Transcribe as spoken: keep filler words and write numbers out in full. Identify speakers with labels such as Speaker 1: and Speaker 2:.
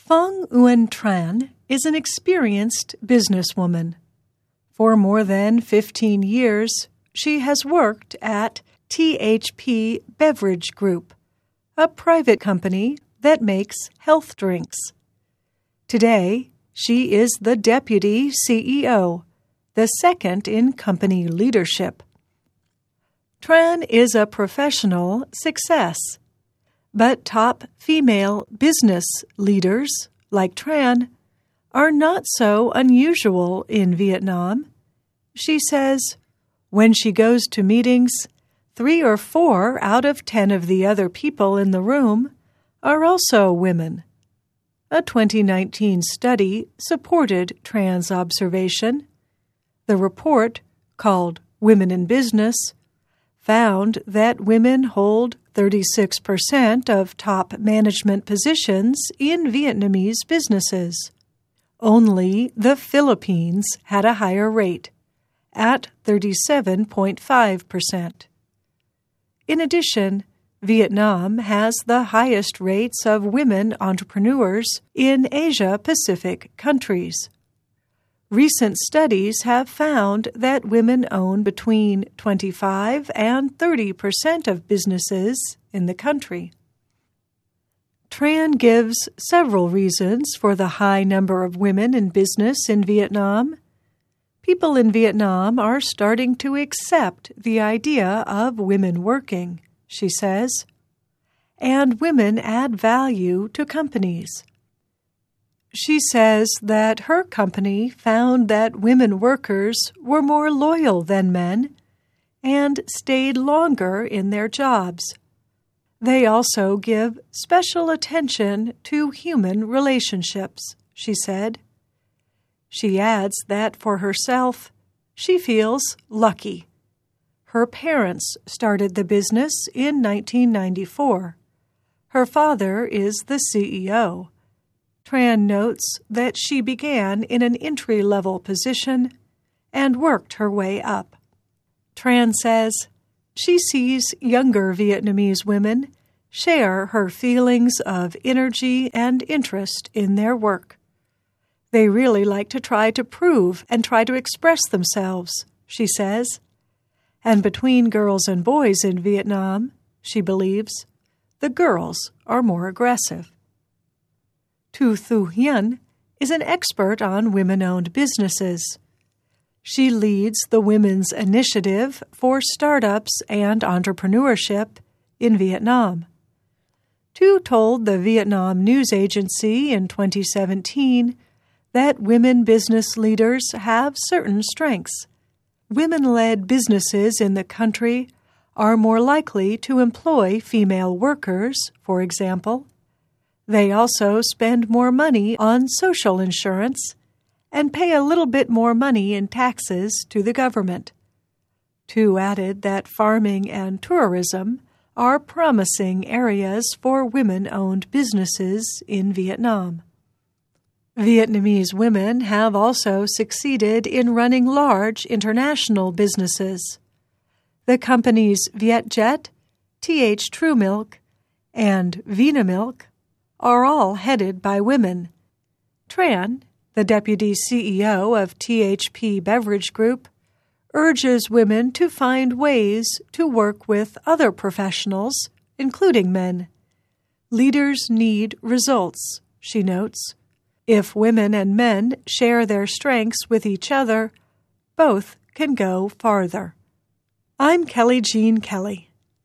Speaker 1: Phang Nguyen Tran is an experienced businesswoman. For more than fifteen years, she has worked at T H P Beverage Group, a private company that makes health drinks. Today, she is the deputy C E O, the second in company leadership. Tran is a professional success, but top female business leaders, like Tran, are not so unusual in Vietnam. She says, when she goes to meetings, three or four out of ten of the other people in the room are also women. A twenty nineteen study supported Tran's observation. The report, called Women in Business, found that women hold thirty-six percent of top management positions in Vietnamese businesses. Only the Philippines had a higher rate, at thirty-seven point five percent. In addition, Vietnam has the highest rates of women entrepreneurs in Asia-Pacific countries. Recent studies have found that women own between twenty-five and thirty percent of businesses in the country. Tran gives several reasons for the high number of women in business in Vietnam. People in Vietnam are starting to accept the idea of women working, she says, and women add value to companies. She says that her company found that women workers were more loyal than men and stayed longer in their jobs. They also give special attention to human relationships, she said. She adds that for herself, she feels lucky. Her parents started the business in nineteen ninety-four. Her father is the C E O. Tran notes that she began in an entry-level position and worked her way up. Tran says she sees younger Vietnamese women share her feelings of energy and interest in their work. They really like to try to prove and try to express themselves, she says. And between girls and boys in Vietnam, she believes, the girls are more aggressive. Tu Thu Hien is an expert on women-owned businesses. She leads the Women's Initiative for Startups and Entrepreneurship in Vietnam. Tu told the Vietnam News Agency in twenty seventeen that women business leaders have certain strengths. Women-led businesses in the country are more likely to employ female workers, for example. They also spend more money on social insurance and pay a little bit more money in taxes to the government. Tu added that farming and tourism are promising areas for women-owned businesses in Vietnam. Vietnamese women have also succeeded in running large international businesses. The companies Vietjet, T H True Milk, and Vinamilk are all headed by women. Tran, the deputy C E O of T H P Beverage Group, urges women to find ways to work with other professionals, including men. Leaders need results, she notes. If women and men share their strengths with each other, both can go farther. I'm Kelly Jean Kelly.